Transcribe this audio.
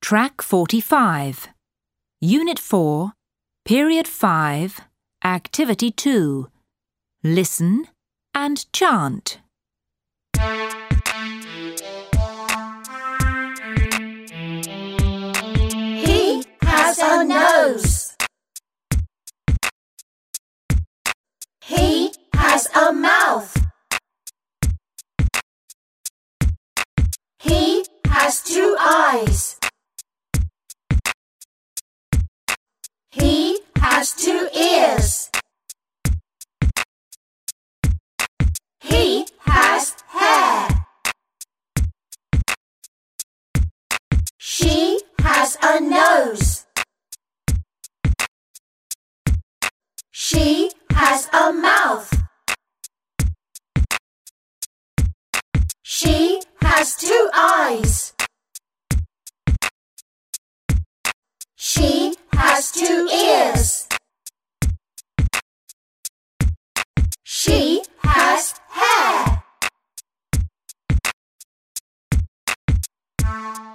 Track 45. Unit 4, Period 5, Activity 2. Listen and chant. He has a nose. He has a mouth. He has 2 eyes. He has 2 ears. He has hair. She has a nose. She has a mouth. She has 2 eyes. She has 2 ears. She has hair.